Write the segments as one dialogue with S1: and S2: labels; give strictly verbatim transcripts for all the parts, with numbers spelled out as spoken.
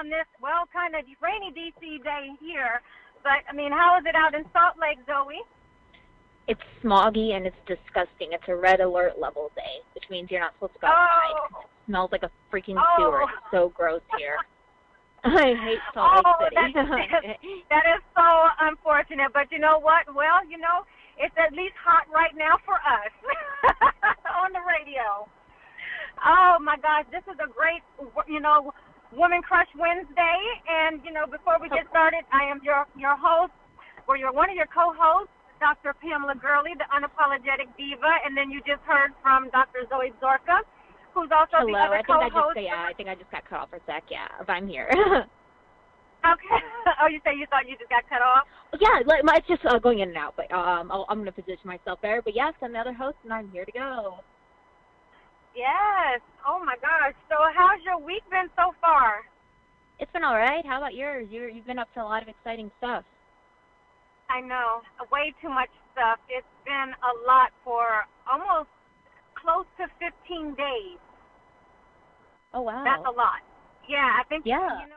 S1: on this, well, kind of rainy D C day here. But, I mean, how is it out in Salt Lake, Zoe?
S2: It's smoggy and it's disgusting. It's a red alert level day, which means you're not supposed to go outside.
S1: Oh.
S2: It smells like a freaking
S1: Oh.
S2: sewer. It's so gross here. I hate Salt
S1: Oh,
S2: Lake City.
S1: that is, that is so unfortunate. But you know what? Well, you know, it's at least hot right now for us on the radio. Oh, my gosh. This is a great, you know, Woman Crush Wednesday. And, you know, before we get started, I am your, your host, or you're one of your co-hosts, Doctor Pamela Gurley, the unapologetic diva. And then you just heard from Doctor Zoe Zorka, who's also
S2: Hello,
S1: the other
S2: I think I
S1: co-host.
S2: just, yeah, I think I just got cut off for a sec, yeah, if I'm here.
S1: Okay. Oh, you say you thought you just got cut off?
S2: Yeah, like, my- it's just uh, going in and out, but um, I'll, I'm going to position myself there. But yes, I'm the other host, and I'm here to go.
S1: Yes. Oh, my gosh. So how's your week been so far?
S2: It's been all right. How about yours? You're, you've been up to a lot of exciting stuff.
S1: I know. Way too much stuff. It's been a lot for almost close to fifteen days.
S2: Oh, wow.
S1: That's a lot. Yeah, I think,
S2: Yeah.
S1: you know,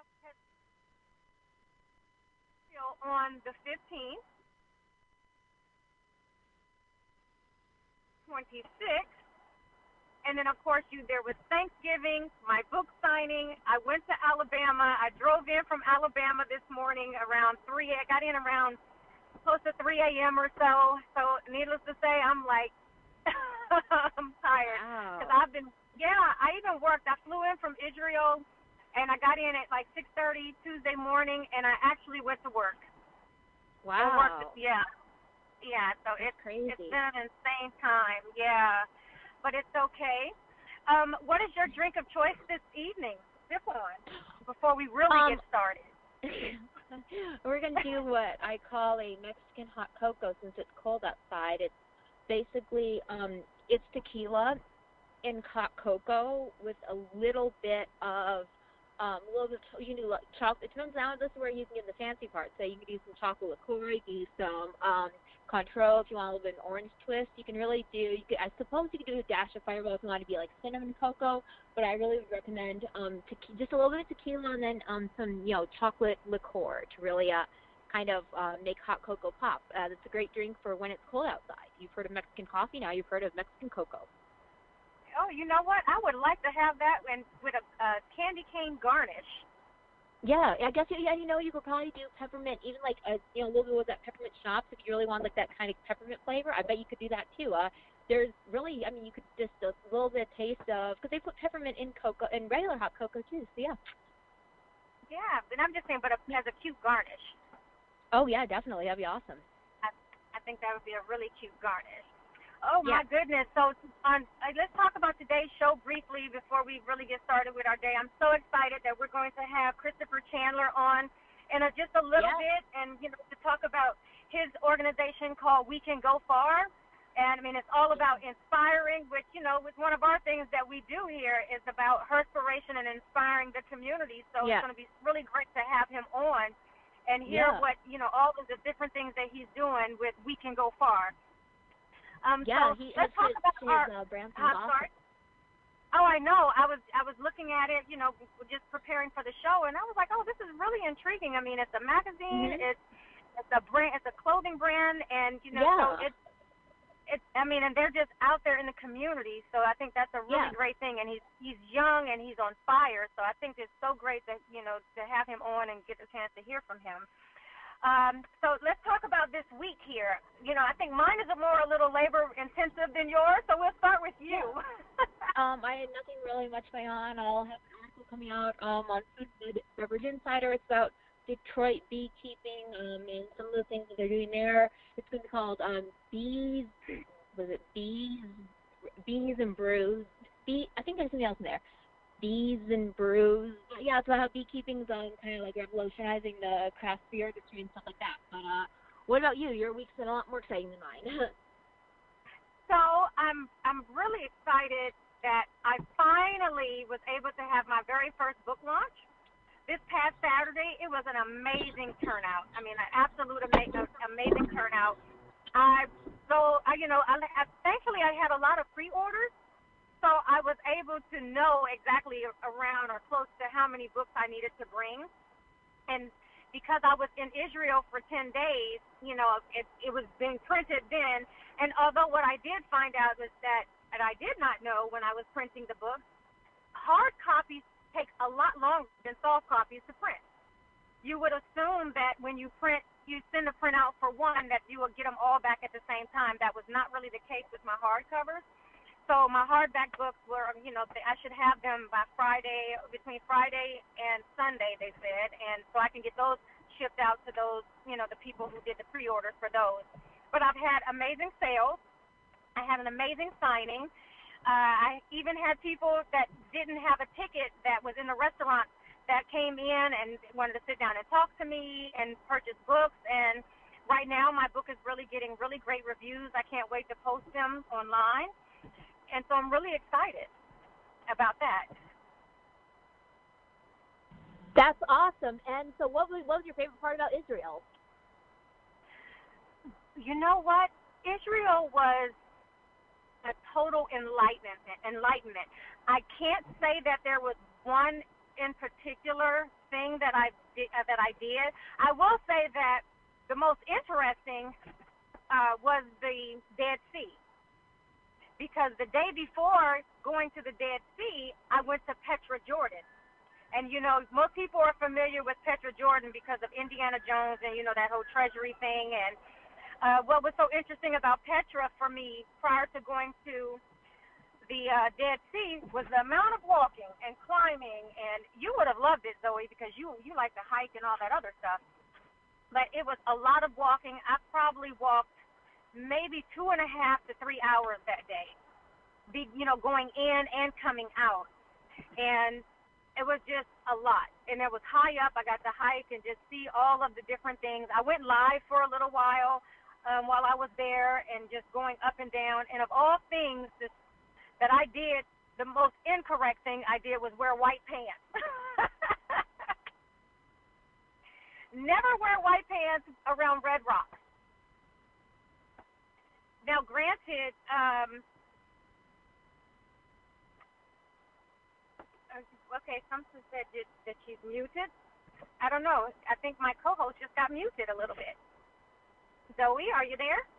S1: on the fifteenth, twenty-sixth, and then, of course, you there was Thanksgiving, my book signing. I went to Alabama. I drove in from Alabama this morning around three. I got in around close to three a.m. or so. So, needless to say, I'm like, I'm tired. Because
S2: Wow.
S1: I've been, yeah, I even worked. I flew in from Israel, and I got in at like six thirty Tuesday morning, and I actually went to work. And
S2: Wow.
S1: worked, yeah. Yeah, so
S2: That's
S1: it's,
S2: crazy.
S1: it's been an insane time, yeah. But it's okay. Um, what is your drink of choice this evening? Sip on before we really
S2: Um,
S1: get started.
S2: We're going to do what I call a Mexican hot cocoa since it's cold outside. It's basically, um, it's tequila and hot cocoa with a little bit of, um, a little bit, of, you can do like chocolate. It depends on this is where you can get the fancy part. So you can do some chocolate liqueur, you can do some um, Cointreau if you want a little bit of an orange twist. You can really do, you could, I suppose you could do a dash of Fireball if you want to be like cinnamon cocoa, but I really would recommend um, tequi- just a little bit of tequila and then um, some, you know, chocolate liqueur to really uh, kind of uh, make hot cocoa pop. Uh, it's a great drink for when it's cold outside. You've heard of Mexican coffee, now you've heard of Mexican cocoa.
S1: Oh, you know what? I would like to have that and with a uh, candy cane garnish.
S2: Yeah, I guess, yeah, you know, you could probably do peppermint, even like, a, you know, a little bit with that peppermint schnapps if you really want like that kind of peppermint flavor. I bet you could do that too. Uh, there's really, I mean, you could just a little bit of taste of, because they put peppermint in cocoa, in regular hot cocoa too, so yeah.
S1: Yeah, but I'm just saying, but a, as a cute garnish.
S2: Oh yeah, definitely, that'd be awesome.
S1: I, I think that would be a really cute garnish. Oh,
S2: Yeah.
S1: my goodness. So on, uh, let's talk about today's show briefly before we really get started with our day. I'm so excited that we're going to have Christopher Chandler on in a, just a little
S2: Yeah.
S1: bit and, you know, to talk about his organization called We Can Go Far. And, I mean, it's all about inspiring, which, you know, with one of our things that we do here is about herspiration and inspiring the community. So
S2: Yeah.
S1: it's going to be really great to have him on and hear
S2: Yeah.
S1: what, you know, all of the different things that he's doing with We Can Go Far. Um,
S2: Yeah,
S1: so
S2: he
S1: let's
S2: his,
S1: talk
S2: his,
S1: about
S2: his
S1: our.
S2: uh, brand
S1: I'm
S2: awesome.
S1: sorry. Oh, I know. I was I was looking at it, you know, just preparing for the show, and I was like, oh, this is really intriguing. I mean, it's a magazine,
S2: Mhm.
S1: it's it's a brand, it's a clothing brand, and you know,
S2: Yeah.
S1: so it's it's. I mean, and they're just out there in the community, so I think that's a really
S2: Yeah.
S1: great thing. And he's he's young and he's on fire, so I think it's so great that you know to have him on and get the chance to hear from him. Um, so let's talk about this week here. You know, I think mine is a more a little labor intensive than yours, so we'll start with you.
S2: Um, I had nothing really much going on. I'll have an article coming out um, on Food and Beverage Insider. It's about Detroit beekeeping um, and some of the things that they're doing there. It's going to be called um, Bees, was it Bees, Bees and Brews? Bee, I think there's something else in there. Bees and Brews. Yeah, it's about how beekeeping's um, kind of like revolutionizing the craft beer industry and stuff like that. But uh, what about you? Your week's been a lot more exciting than mine.
S1: So I'm I'm really excited that I finally was able to have my very first book launch this past Saturday. It was an amazing turnout. I mean, an absolute ama- amazing turnout. I so I you know I, I thankfully I had a lot of pre-orders. So so I was able to know exactly around or close to how many books I needed to bring. And because I was in Israel for ten days, you know, it, it was being printed then. And although what I did find out was that, and I did not know when I was printing the books, hard copies take a lot longer than soft copies to print. You would assume that when you print, you send a print out for one, that you will get them all back at the same time. That was not really the case with my hardcovers. So my hardback books were, you know, I should have them by Friday, between Friday and Sunday, they said, and so I can get those shipped out to those, you know, the people who did the pre-orders for those. But I've had amazing sales. I had an amazing signing. Uh, I even had people that didn't have a ticket that was in the restaurant that came in and wanted to sit down and talk to me and purchase books. And right now my book is really getting really great reviews. I can't wait to post them online. And so I'm really excited about that.
S3: That's awesome. And so what was, what was your favorite part about Israel?
S1: You know what? Israel was a total enlightenment. Enlightenment. I can't say that there was one in particular thing that I did, uh, that I did. I will say that the most interesting uh, was the Dead Sea, because the day before going to the Dead Sea, I went to Petra, Jordan. And, you know, most people are familiar with Petra, Jordan because of Indiana Jones and, you know, that whole treasury thing. And uh, what was so interesting about Petra for me prior to going to the uh, Dead Sea was the amount of walking and climbing. And you would have loved it, Zoe, because you, you like to hike and all that other stuff. But it was a lot of walking. I probably walked maybe two and a half to three hours that day, be, you know, going in and coming out. And it was just a lot. And it was high up. I got to hike and just see all of the different things. I went live for a little while um, while I was there and just going up and down. And of all things this, that I did, the most incorrect thing I did was wear white pants. Never wear white pants around Red Rock. Now, granted, um, okay, something said that, that she's muted. I don't know. I think my co-host just got muted a little bit. Zoe, are you there?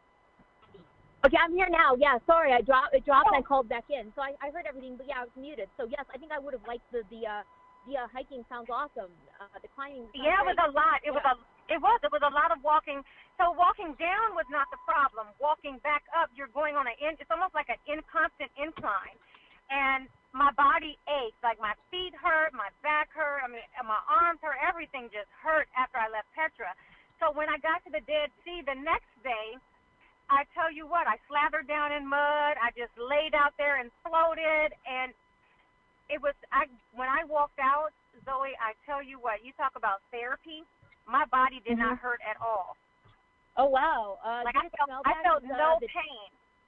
S3: Okay, I'm here now. Yeah, sorry, I dropped. It dropped, oh. And I called back in, so I, I heard everything. But yeah, I was muted. So yes, I think I would have liked the the uh, the uh, hiking. Sounds awesome. Uh, the climbing.
S1: Yeah, it was
S3: great.
S1: a lot. It yeah. was a. It was. It was a lot of walking. So walking down was not the problem. Walking back up, you're going on an in. It's almost like an in constant incline, and my body ached. Like my feet hurt, my back hurt. I mean, my arms hurt. Everything just hurt after I left Petra. So when I got to the Dead Sea the next day, I tell you what, I slathered down in mud. I just laid out there and floated, and it was. I when I walked out, Zoe, I tell you what, you talk about therapy. My body did
S3: mm-hmm.
S1: not hurt at all.
S3: Oh wow! Uh,
S1: like I felt, I felt
S3: uh,
S1: no
S3: the,
S1: pain.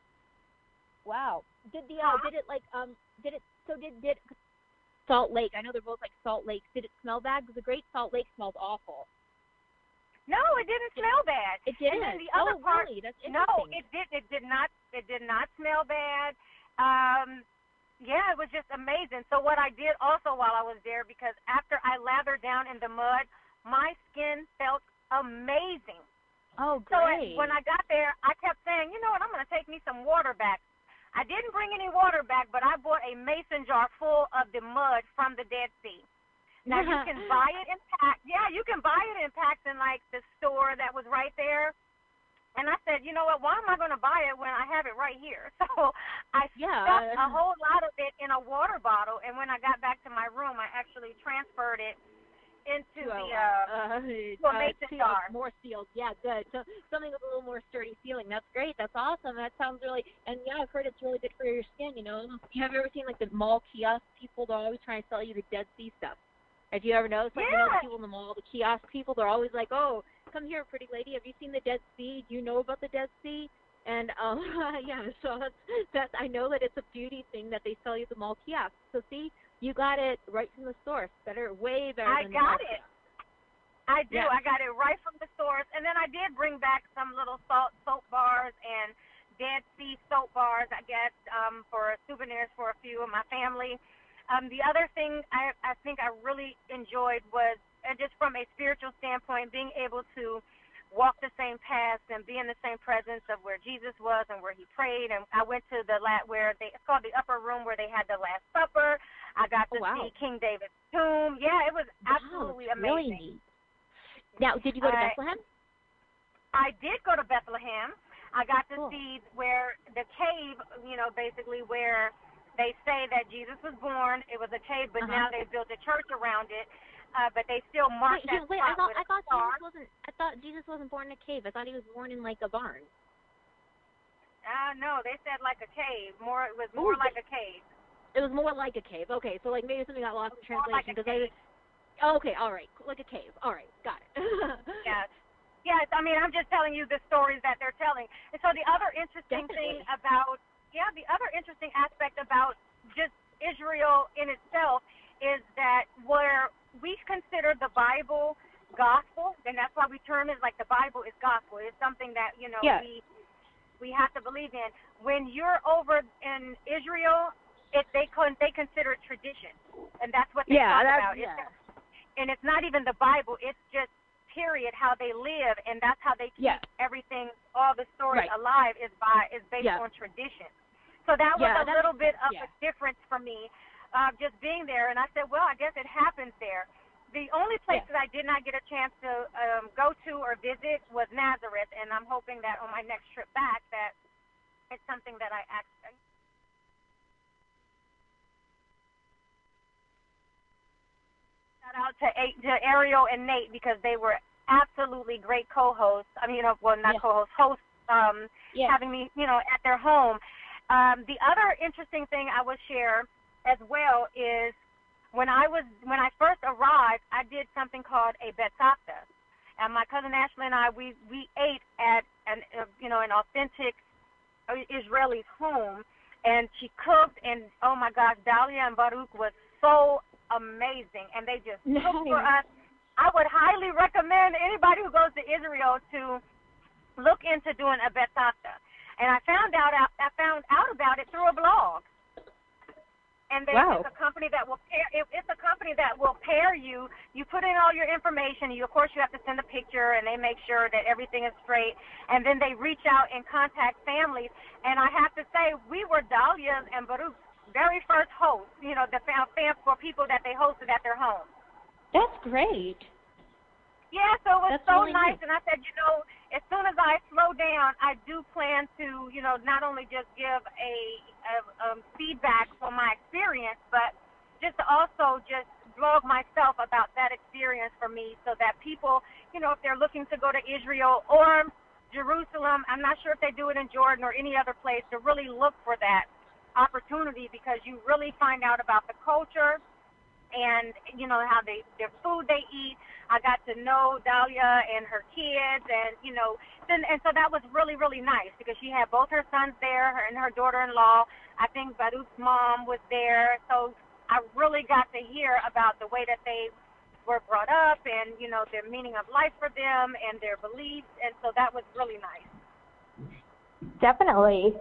S3: Wow. Did the uh,
S1: uh-huh.
S3: did it like um did it so did did Salt Lake? I know they're both like Salt Lakes. Did it smell bad? Because the Great Salt Lake smells awful.
S1: No, it didn't smell bad.
S3: It didn't.
S1: And then the other
S3: oh,
S1: part,
S3: really? That's
S1: no,
S3: interesting.
S1: it did. It did not. It did not smell bad. Um, yeah, it was just amazing. So what I did also while I was there, because after I lathered down in the mud, my skin felt amazing.
S3: Oh,
S1: So
S3: great.
S1: when I got there, I kept saying, you know what, I'm going to take me some water back. I didn't bring any water back, but I bought a mason jar full of the mud from the Dead Sea. Now, you can buy it in packs. Yeah, you can buy it in packs in, like, the store that was right there. And I said, you know what, why am I going to buy it when I have it right here? So I
S3: yeah.
S1: stuffed a whole lot of it in a water bottle, and when I got back to my room, I actually transferred it into
S3: to
S1: the
S3: a,
S1: uh,
S3: uh,
S1: to a mason
S3: uh,
S1: jar.
S3: More sealed. Yeah, good. So something with a little more sturdy feeling. That's great. That's awesome. That sounds really, and yeah, I've heard it's really good for your skin, you know. Have you ever seen, like, the mall kiosk people? They're always trying to sell you the Dead Sea stuff. Have you ever noticed, like,
S1: yeah.
S3: you know, the people in the mall, the kiosk people, they're always like, oh, come here, pretty lady. Have you seen the Dead Sea? Do you know about the Dead Sea? And, um, yeah, so that's, that's, I know that it's a beauty thing that they sell you the mall kiosk. So, see, you got it right from the source. Better, way better
S1: I
S3: than
S1: got
S3: the
S1: it. I do.
S3: Yeah.
S1: I got it right from the source. And then I did bring back some little salt soap bars and Dead Sea soap bars, I guess, um, for souvenirs for a few of my family. Um, the other thing I, I think I really enjoyed was, uh, just from a spiritual standpoint, being able to walk the same paths and be in the same presence of where Jesus was and where he prayed. And I went to the la- where they it's called the upper room where they had the Last Supper. I got to
S2: oh, wow.
S1: see King David's tomb. Yeah, it was
S2: Wow,
S1: absolutely
S2: it's
S1: amazing.
S2: really neat. Now, did you go to
S1: Uh,
S2: Bethlehem?
S1: I did go to Bethlehem. I got to
S2: Cool.
S1: see where the cave, you know, basically where they say that Jesus was born. It was a cave, but
S2: Uh-huh.
S1: now they built a church around it. Uh, but they still mark
S2: Wait,
S1: that
S2: wait,
S1: spot
S2: I thought
S1: with
S2: I
S1: a
S2: thought
S1: star.
S2: Jesus wasn't I thought Jesus wasn't born in a cave. I thought he was born in like a barn.
S1: Uh, no, they said like a cave. More, it was more
S2: Ooh,
S1: like a cave.
S2: It was more like a cave. Okay, so like maybe something got lost in
S1: More like
S2: translation
S1: a
S2: because
S1: cave.
S2: I. Oh, okay, all right, like a cave. All right, got it.
S1: Yes. Yes, I mean, I'm just telling you the stories that they're telling. And so the other interesting
S2: Definitely.
S1: thing about, yeah, the other interesting aspect about just Israel in itself is that where we consider the Bible gospel, and that's why we term it like the Bible is gospel. It's something that, you know,
S2: Yeah.
S1: we we have to believe in. When you're over in Israel, it they con they consider it tradition, and that's what they
S2: Yeah,
S1: talk
S2: that's-
S1: about.
S2: yeah.
S1: It's, and it's not even the Bible. It's just period how they live, and that's how they keep
S2: Yeah.
S1: everything, all the stories
S2: Right.
S1: alive is by is based
S2: Yeah.
S1: on tradition. So that was
S2: Yeah,
S1: a
S2: that
S1: little
S2: makes
S1: bit of
S2: sense,
S1: a difference for me, uh, just being there. And I said, well, I guess it happens there. The only place
S2: Yeah.
S1: that I did not get a chance to um, go to or visit was Nazareth, and I'm hoping that on my next trip back that it's something that I actually. Shout out to, A- to Ariel and Nate because they were absolutely great co-hosts. I mean, you know, well, not
S2: Yeah.
S1: co-hosts, hosts, um,
S2: Yeah.
S1: having me, you know, at their home. Um, the other interesting thing I will share as well is when I was when I first arrived, I did something called a betzapta, and my cousin Ashley and I we we ate at an uh, you know an authentic Israeli home, and she cooked, and oh my gosh, Dahlia and Baruch was so amazing, and they just cooked for us. I would highly recommend anybody who goes to Israel to look into doing a betzapta. And I found out I found out about it through a blog. And there's
S2: Wow.
S1: a company that will pair. It, it's a company that will pair you. You put in all your information. You, of course, you have to send a picture, and they make sure that everything is straight. And then they reach out and contact families. And I have to say, we were Dahlia's and Baruch's very first hosts. You know, the fam, fam for people that they hosted at their home.
S2: That's great.
S1: Yeah, so it was
S2: That's
S1: so
S2: really
S1: nice,
S2: neat.
S1: and I said, you know, as soon as I slow down, I do plan to, you know, not only just give a, a um, feedback from my experience, but just to also just blog myself about that experience for me so that people, you know, if they're looking to go to Israel or Jerusalem, I'm not sure if they do it in Jordan or any other place, to really look for that opportunity because you really find out about the culture and, you know, how they, their food they eat. I got to know Dahlia and her kids, and, you know, then, and so that was really, really nice because she had both her sons there her, and her daughter-in-law. I think Baruch's mom was there. So I really got to hear about the way that they were brought up and, you know, their meaning of life for them and their beliefs. And so that was really nice.
S3: Definitely.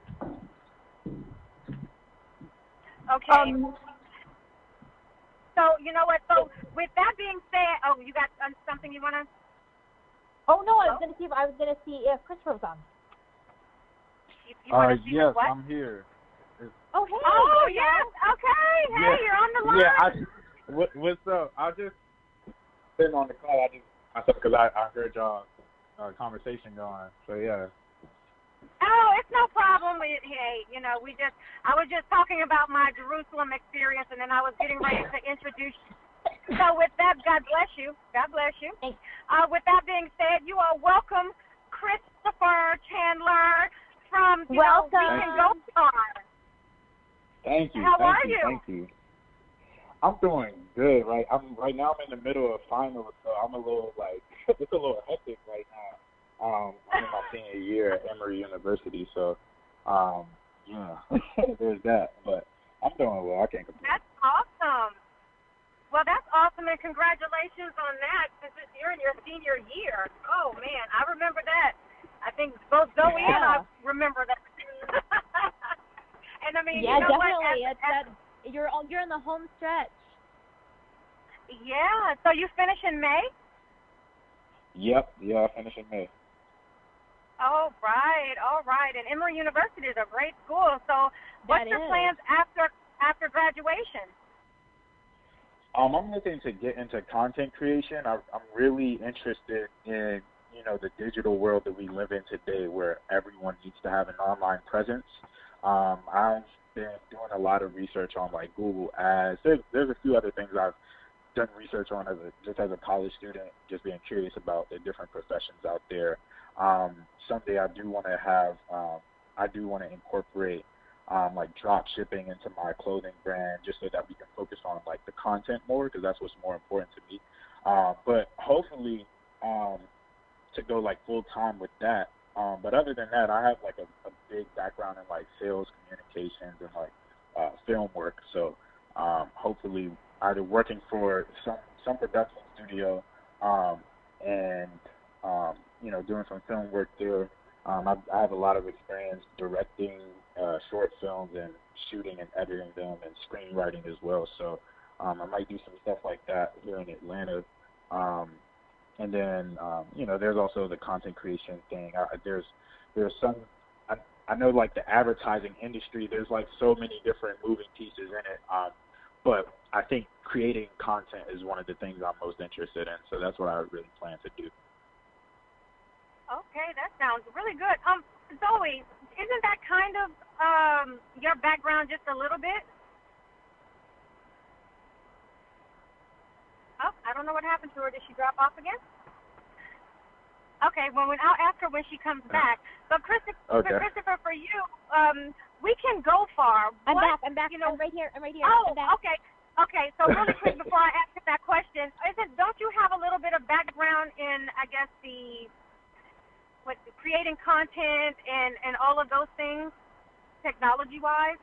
S1: Okay.
S3: Um,
S1: So, you know what? So, with that being said, oh, you got uh, something you want to?
S3: oh no, I was gonna see if I was gonna see if Christopher was on.
S1: You, you
S4: Uh,
S1: want to see
S4: yes,
S1: what?
S4: I'm here.
S3: Oh hey.
S1: Oh, yes. Okay. Hey,
S4: Yeah.
S1: you're on the line.
S4: Yeah, I, what, what's up? I just been on the call. I just I because I, I heard y'all uh, conversation going. So yeah.
S1: Oh, it's no problem. We, hey, you know, we just, I was just talking about my Jerusalem experience, and then I was getting ready to introduce you. So with that, God bless you. God bless you.
S3: Thanks.
S1: Uh, with that being said, you are welcome, Christopher Chandler from, you know, We
S3: Welcome.
S1: Can Go Far.
S4: Thank you.
S1: How
S4: thank
S1: are
S4: you,
S1: you?
S4: Thank you. I'm doing good. Right. I'm right now. I'm in the middle of finals, so I'm a little like it's a little hectic right now. Um, I'm in my senior year at Emory University, so um, yeah, there's that. But I'm doing well. I can't complain.
S1: That's awesome. Well, that's awesome, and congratulations on that, since you're in your senior year. Oh, man, I remember that. I think both Zoe
S2: Yeah.
S1: and I remember that. And I mean,
S2: Yeah,
S1: you know
S2: definitely.
S1: what?
S2: It's that you're all, you're in the home stretch.
S1: Yeah. So you finish in May?
S4: Yep, yeah, I finished in May.
S1: Oh, right. All right. And Emory University is a great school. So what's
S2: That
S1: your
S2: is.
S1: plans after after graduation?
S4: Um, I'm looking to get into content creation. I, I'm really interested in, you know, the digital world that we live in today, where everyone needs to have an online presence. Um, I've been doing a lot of research on like Google Ads. There's, there's a few other things I've done research on as a just as a college student, just being curious about the different professions out there. Um, someday I do want to have, um, I do want to incorporate um, like drop shipping into my clothing brand, just so that we can focus on like the content more, because that's what's more important to me. Uh, but hopefully um, to go like full time with that. Um, but other than that, I have like a, a big background in like sales, communications, and like uh, film work. So um, hopefully either working for some some production studio um, and um, you know, doing some film work there. Um, I, I have a lot of experience directing uh, short films and shooting and editing them and screenwriting as well. So um, I might do some stuff like that here in Atlanta. Um, and then, um, you know, there's also the content creation thing. I, there's there's some, I, I know like the advertising industry, there's like so many different moving pieces in it. Um, but I think creating content is one of the things I'm most interested in. So that's what I really plan to do.
S1: Okay, that sounds really good. Um, Zoe, isn't that kind of um your background just a little bit? Oh, I don't know what happened to her. Did she drop off again? Okay, well, when I'll ask her when she comes back. But Christopher,
S4: Okay.
S1: Christopher, for you, um, we can go far.
S2: I'm
S1: What,
S2: back. I'm back.
S1: You know,
S2: I'm right here. I'm right here.
S1: Oh,
S2: I'm back.
S1: okay. Okay, so really quick before I ask you that question, isn't don't you have a little bit of background in, I guess, the what creating content and, and all of those things, technology-wise?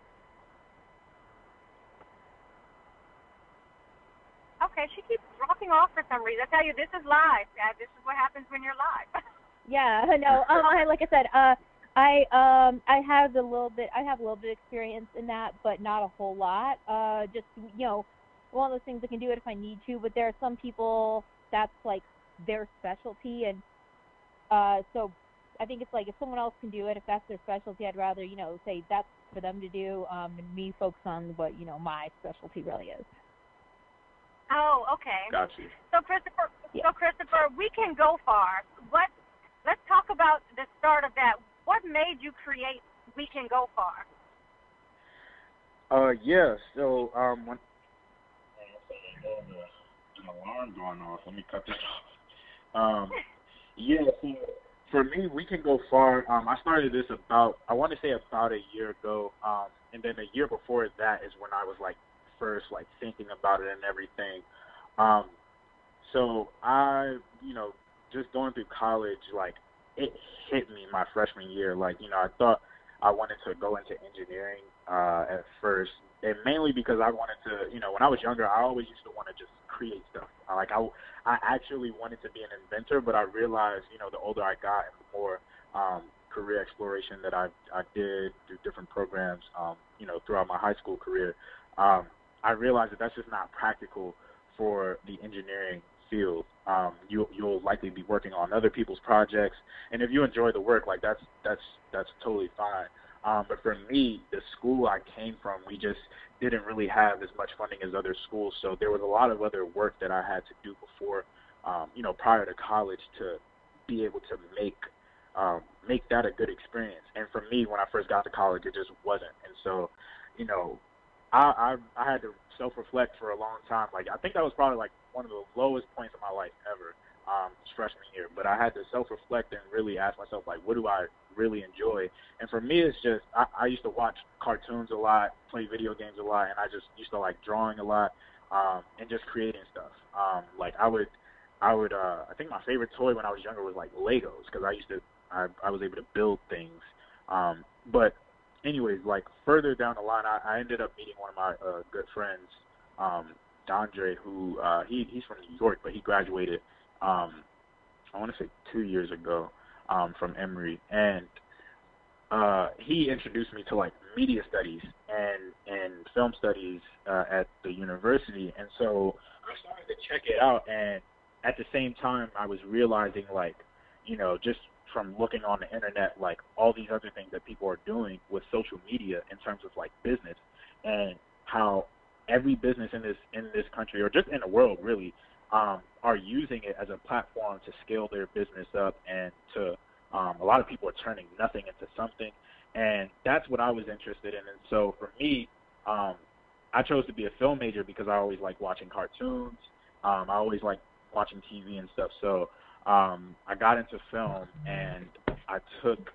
S1: Okay, she keeps dropping off for some reason. I tell you, this is live. Yeah, this is what happens when you're live.
S2: Yeah, no. Um, I, like I said, uh, I um, I have a little bit. I have a little bit of experience in that, but not a whole lot. Uh, just you know, one of those things I can do it if I need to. But there are some people that's like their specialty, and uh, so I think it's like if someone else can do it, if that's their specialty, I'd rather you know say that's for them to do, um, and me focus on what you know my specialty really is.
S1: Oh, okay.
S4: Got you.
S1: So Christopher,
S2: Yeah.
S1: so Christopher, we can go far. What? Let's talk about the start of that. What made you create We Can Go Far?
S4: Uh, yeah. So, um, when an alarm going off, let me cut this off. Um, yeah. So for me, We Can Go Far. Um, I started this about I want to say about a year ago. Um, and then a year before that is when I was like first like thinking about it and everything. Um, so I, you know, just going through college, like it hit me my freshman year. Like, you know, I thought I wanted to go into engineering uh, at first, and mainly because I wanted to, you know, when I was younger, I always used to want to just create stuff. Like I, I actually wanted to be an inventor, but I realized, you know, the older I got and the more um, career exploration that I I did through different programs, um, you know, throughout my high school career, um, I realized that that's just not practical for the engineering field. Um, you, you'll likely be working on other people's projects, and if you enjoy the work, like that's that's that's totally fine. Um, but for me, the school I came from, we just didn't really have as much funding as other schools, so there was a lot of other work that I had to do before, um, you know, prior to college to be able to make um, make that a good experience. And for me, when I first got to college, it just wasn't. And so, you know, I, I I had to self-reflect for a long time. Like, I think that was probably like one of the lowest points of my life ever, um, freshman year. But I had to self-reflect and really ask myself, like, what do I really enjoy? And for me, it's just I, I used to watch cartoons a lot, play video games a lot, and I just used to like drawing a lot, um, and just creating stuff. Um, like I would, I would, uh, I think my favorite toy when I was younger was like Legos, because I used to, I, I was able to build things. Um, but anyways, like further down the line, I, I ended up meeting one of my uh, good friends, um, Dondre, who uh, he he's from New York, but he graduated, um, I want to say two years ago. um, from Emory, and uh, he introduced me to like media studies and and film studies uh, at the university, and so I started to check it out, and at the same time I was realizing, like, you know, just from looking on the internet, like all these other things that people are doing with social media in terms of like business, and how every business in this in this country, or just in the world really, um, are using it as a platform to scale their business up, and to um, a lot of people are turning nothing into something, and that's what I was interested in. And so for me, um, I chose to be a film major because I always like watching cartoons. Um, I always like watching T V and stuff. So um, I got into film, and I took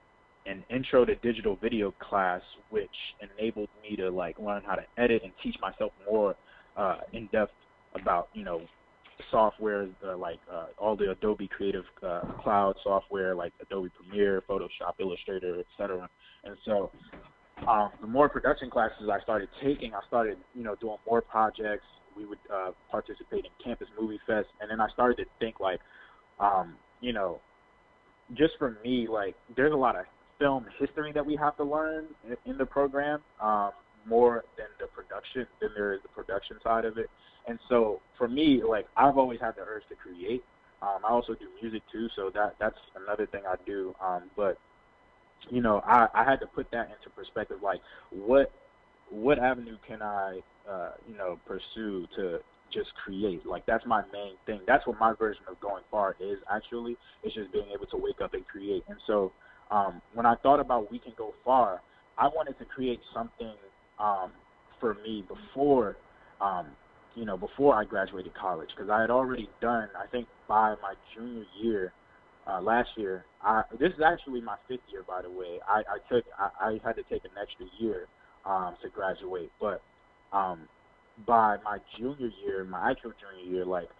S4: an intro to digital video class, which enabled me to like learn how to edit and teach myself more uh, in depth about, you know, software, uh, like uh, all the Adobe Creative uh, Cloud software, like Adobe Premiere, Photoshop, Illustrator, et cetera. And so um, the more production classes I started taking, I started, you know, doing more projects. We would uh, participate in Campus Movie Fest, and then I started to think like, um, you know, just for me, like there's a lot of film history that we have to learn in, in the program, um, more than the production, than there is the production side of it. And so for me, like I've always had the urge to create. Um, I also do music too, so that that's another thing I do. Um, but you know, I, I had to put that into perspective. Like, what what avenue can I, uh, you know, pursue to just create? Like, that's my main thing. That's what my version of going far is. Actually, it's just being able to wake up and create. And so um, when I thought about We Can Go Far, I wanted to create something um, for me before. Um, you know, before I graduated college, because I had already done, I think by my junior year, uh, last year, I, this is actually my fifth year, by the way. I, I took, I, I had to take an extra year um, to graduate, but um, by my junior year, my actual junior year, like,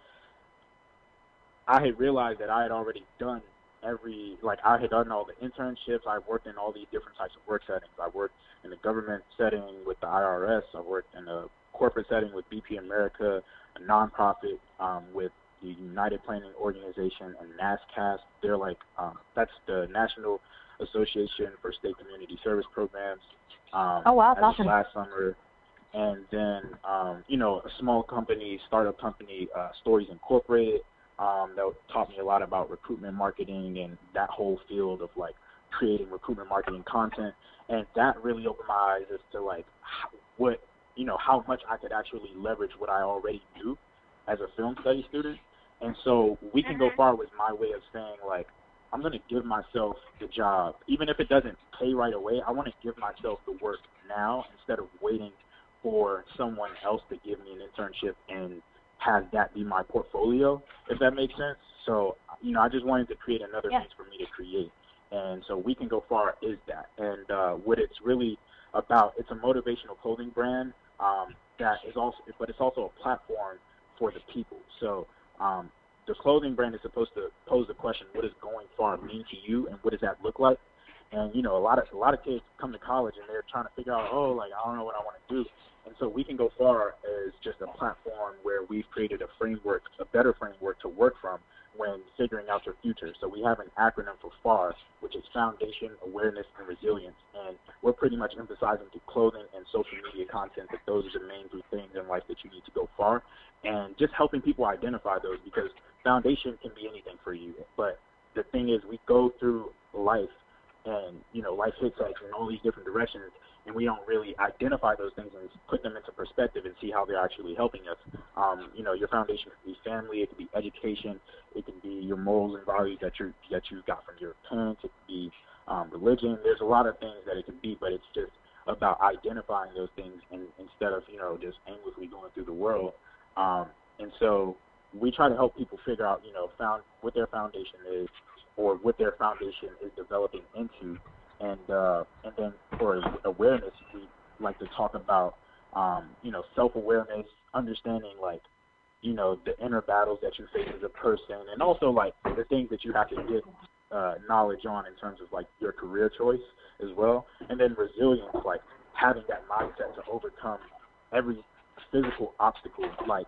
S4: I had realized that I had already done every, like, I had done all the internships. I worked in all these different types of work settings. I worked in the government setting with the I R S. I worked in a corporate setting with B P America, a nonprofit um, with the United Planning Organization and NASCAS. They're like, um, that's the National Association for State Community Service Programs. Um,
S1: oh, wow,
S4: as
S1: awesome.
S4: Last summer. And then, um, you know, a small company, startup company, uh, Stories Incorporated, um, that taught me a lot about recruitment marketing and that whole field of, like, creating recruitment marketing content. And that really opened my eyes as to, like, what, you know, how much I could actually leverage what I already knew as a film study student. And so We Can Go Far was my way of saying, like, I'm going to give myself the job. Even if it doesn't pay right away, I want to give myself the work now instead of waiting for someone else to give me an internship and have that be my portfolio, if that makes sense. So, you know, I just wanted to create another
S1: yeah.
S4: means for me to create. And so We Can Go Far is that. And uh, what it's really about, it's a motivational clothing brand. Um, that is also, but it's also a platform for the people. So um, the clothing brand is supposed to pose the question: what does going far mean to you, and what does that look like? And you know, a lot of a lot of kids come to college and they're trying to figure out, oh, like I don't know what I want to do. And so We Can Go Far is just a platform where we've created a framework, a better framework to work from when figuring out your future. So we have an acronym for FAR, which is Foundation, Awareness, and Resilience. And we're pretty much emphasizing through clothing and social media content that those are the main three things in life that you need to go far. And just helping people identify those, because foundation can be anything for you. But the thing is, we go through life and, you know, life hits us in all these different directions, and we don't really identify those things and put them into perspective and see how they're actually helping us. Um, you know, your foundation can be family, it can be education, it can be your morals and values that you that you got from your parents, it can be um, religion. There's a lot of things that it can be, but it's just about identifying those things and, instead of, you know, just aimlessly going through the world. Um, and so we try to help people figure out, you know, found what their foundation is, or what their foundation is developing into. And uh, and then for awareness, we like to talk about, um, you know, self-awareness, understanding, like, you know, the inner battles that you face as a person, and also, like, the things that you have to get uh, knowledge on in terms of, like, your career choice as well. And then resilience, like, having that mindset to overcome every physical obstacle. Like,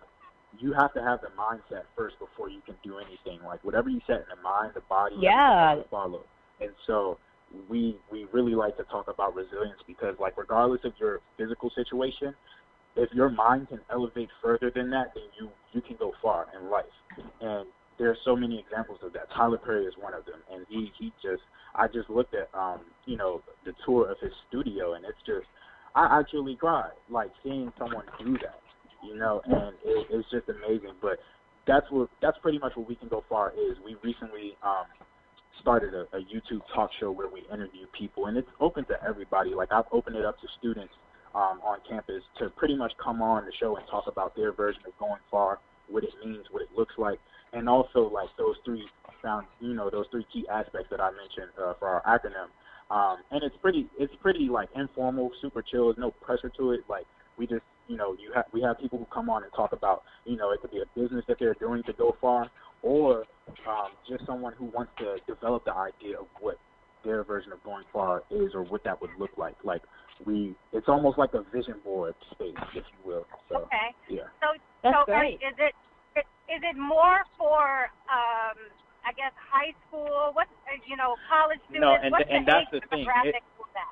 S4: you have to have the mindset first before you can do anything. Like whatever you set in the mind, the body,
S5: yeah,
S4: has to follow. And so we we really like to talk about resilience because, like, regardless of your physical situation, if your mind can elevate further than that, then you you can go far in life. And there are so many examples of that. Tyler Perry is one of them, and he he just I just looked at um you know the tour of his studio, and it's just I actually cried like seeing someone do that. You know, and it, it's just amazing. But that's what that's pretty much what We Can Go Far is. We recently um, started a, a YouTube talk show where we interview people, and it's open to everybody. Like I've opened it up to students um, on campus to pretty much come on the show and talk about their version of going far, what it means, what it looks like, and also like those three found you know those three key aspects that I mentioned uh, for our acronym. Um, and it's pretty it's pretty like informal, super chill. There's no pressure to it. Like we just You know, you have we have people who come on and talk about, you know, it could be a business that they're doing to go far, or um, just someone who wants to develop the idea of what their version of going far is, or what that would look like. Like we, it's almost like a vision board space, if you will. So,
S1: okay.
S4: Yeah.
S1: So,
S5: That's
S1: so
S5: great.
S1: Is it is it more for um, I guess high school? What you know, college students?
S4: No, and
S1: What's
S4: and
S1: the
S4: that's
S1: age
S4: the thing.
S1: demographic for that?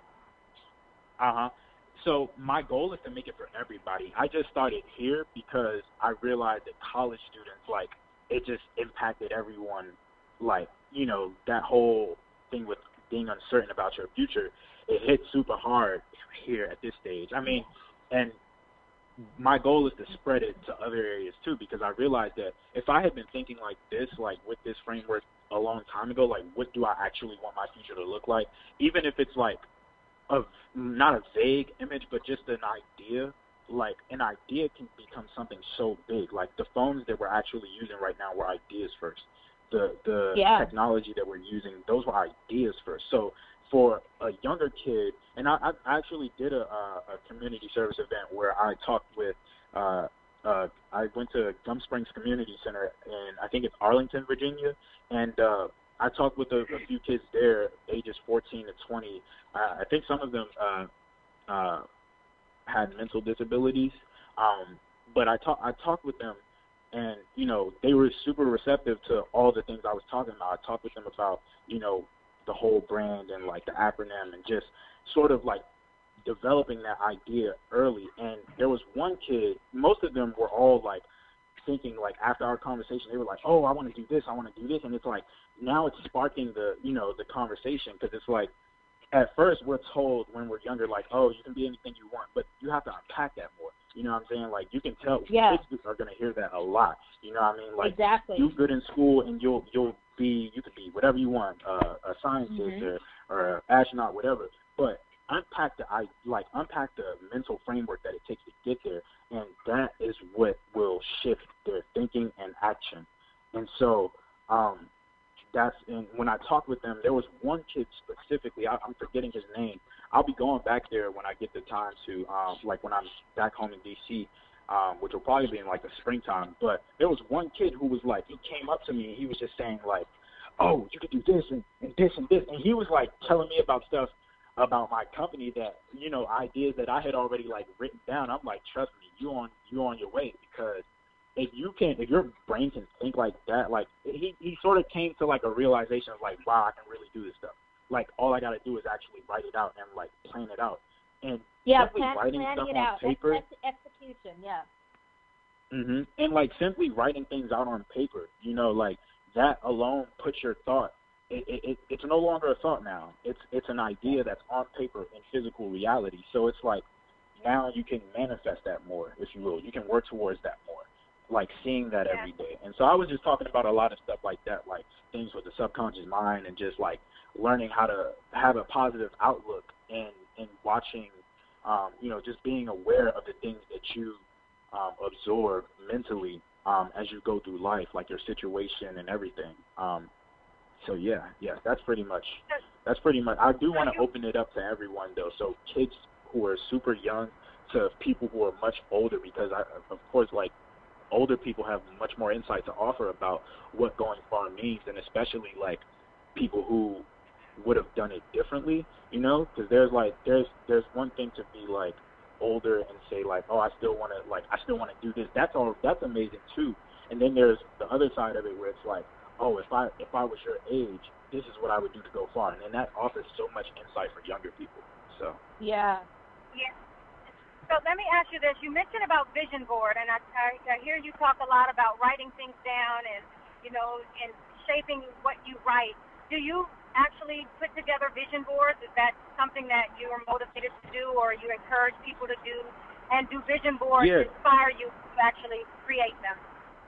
S4: Uh huh. So my goal is to make it for everybody. I just started here because I realized that college students, like, it just impacted everyone. Like, you know, that whole thing with being uncertain about your future, it hit super hard here at this stage. I mean, and my goal is to spread it to other areas too, because I realized that if I had been thinking like this, like with this framework a long time ago, like what do I actually want my future to look like, even if it's like, of not a vague image, but just an idea. Like an idea can become something so big. Like the phones that we're actually using right now were ideas first. The the
S5: yeah.
S4: technology that we're using, those were ideas first. So for a younger kid, and I, I actually did a, a community service event where I talked with. Uh, uh, I went to Gum Springs Community Center, and I think it's Arlington, Virginia, and uh, I talked with a, a few kids there, ages fourteen to twenty. Uh, I think some of them uh, uh, had mental disabilities, um, but I, talk, I talked with them, and, you know, they were super receptive to all the things I was talking about. I talked with them about, you know, the whole brand and, like, the acronym and just sort of, like, developing that idea early. And there was one kid, most of them were all, like, thinking, like, after our conversation, they were like, oh, I want to do this, I want to do this. And it's like, now it's sparking the, you know, the conversation, because it's like, at first we're told when we're younger, like, oh, you can be anything you want, but you have to unpack that more. You know what I'm saying? Like, you can tell
S5: yeah.
S4: kids are going to hear that a lot. You know what I mean? Like,
S5: exactly.
S4: do good in school and you'll you'll be, you could be whatever you want, uh, a scientist
S5: mm-hmm.
S4: or, or an astronaut, whatever. But unpack the, I like, unpack the mental framework that it takes to get there, and that is what will shift their thinking and action. And so, um, that's and when I talked with them, there was one kid specifically. I, I'm forgetting his name. I'll be going back there when I get the time to, um, like when I'm back home in D C, um, which will probably be in like the springtime. But there was one kid who was like, he came up to me and he was just saying like, "Oh, you could do this and, and this and this," and he was like telling me about stuff about my company that, you know, ideas that I had already like written down. I'm like, trust me, you on you on your way, because if you can, if your brain can think like that, like he, he sort of came to like a realization of like, wow, I can really do this stuff. Like all I got to do is actually write it out and like plan it out. And
S5: yeah,
S4: simply
S5: plan,
S4: writing
S5: planning
S4: stuff
S5: it
S4: on
S5: out.
S4: paper.
S5: Ex- ex- execution, yeah.
S4: Mhm. And like simply writing things out on paper, you know, like that alone puts your thought. It, it, it it's no longer a thought now. It's it's an idea that's on paper in physical reality. So it's like now you can manifest that more, if you will. You can work towards that more. Like seeing that
S1: yeah.
S4: every day. And so I was just talking about a lot of stuff like that, like things with the subconscious mind and just like learning how to have a positive outlook and, and watching, um, you know, just being aware of the things that you um, absorb mentally um, as you go through life, like your situation and everything. Um, so yeah, yeah, that's pretty much, that's pretty much, I do want to open it up to everyone though. So kids who are super young to people who are much older, because I, of course, like, older people have much more insight to offer about what going far means, and especially like people who would have done it differently, you know, because there's like there's there's one thing to be like older and say like, oh, I still want to like I still want to do this. That's all. That's amazing too. And then there's the other side of it where it's like, oh, if I if I was your age, this is what I would do to go far. And then that offers so much insight for younger people. So
S2: Yeah.
S1: Yeah. So let me ask you this. You mentioned about vision board, and I, I, I hear you talk a lot about writing things down and, you know, and shaping what you write. Do you actually put together vision boards? Is that something that you are motivated to do or you encourage people to do? And do vision boards
S4: Yeah.
S1: inspire you to actually create them?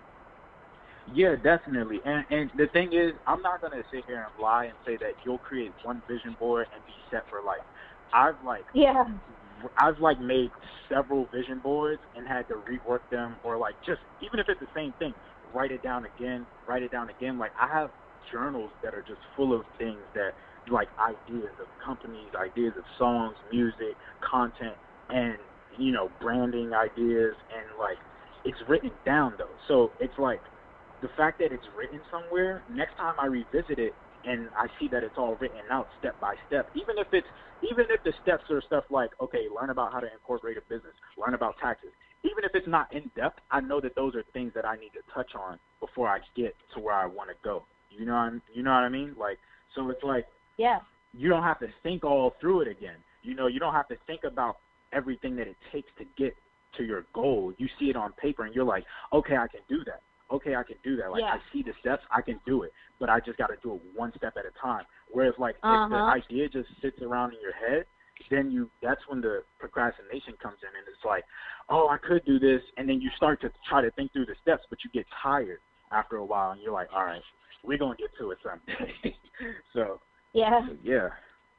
S4: Yeah, definitely. And and the thing is, I'm not gonna sit here and lie and say that you'll create one vision board and be set for life. I've like
S2: Yeah.
S4: I've like made several vision boards and had to rework them, or like just even if it's the same thing, write it down again, write it down again. Like I have journals that are just full of things that like ideas of companies, ideas of songs, music, content, and you know branding ideas, and like it's written down though. So it's like the fact that it's written somewhere. Next time I revisit it and I see that it's all written out step by step, even if it's even if the steps are stuff like, okay, learn about how to incorporate a business, learn about taxes. Even if it's not in depth, I know that those are things that I need to touch on before I get to where I want to go. You know, what I'm, you know what I mean? Like, so it's like,
S2: Yeah.
S4: you don't have to think all through it again. You know, you don't have to think about everything that it takes to get to your goal. You see it on paper, and you're like, okay, I can do that. Okay, I can do that. Like,
S2: Yeah.
S4: I see the steps, I can do it, but I just got to do it one step at a time. Whereas, like,
S2: Uh-huh.
S4: if the idea just sits around in your head, then you that's when the procrastination comes in, and it's like, oh, I could do this, and then you start to try to think through the steps, but you get tired after a while, and you're like, all right, we're going to get to it someday. so,
S2: Yeah.
S4: so, yeah.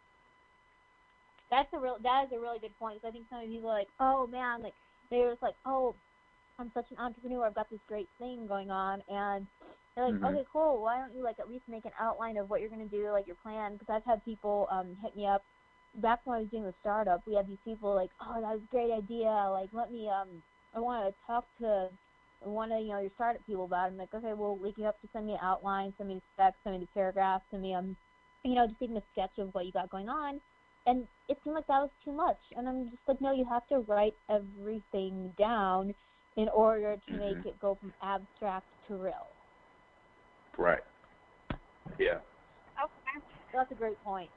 S2: That's a real. That is a really good point. 'Cause I think some people are like, oh man, like they're just like, oh, I'm such an entrepreneur. I've got this great thing going on, and they're like,
S4: Mhm.
S2: okay, cool. Why don't you like at least make an outline of what you're gonna do, like your plan? Because I've had people um hit me up back when I was doing the startup. We had these people like, oh, that was a great idea. Like, let me um, I want to talk to one of you know your startup people about it. I'm like, okay, well, like you have to send me an outline, send me the specs, send me the paragraphs, send me um, you know, just even a sketch of what you got going on. And it seemed like that was too much. And I'm just like, no, you have to write everything down in order to
S4: Mhm.
S2: make it go from abstract to real.
S4: Right. Yeah.
S1: Okay.
S2: So that's a great point.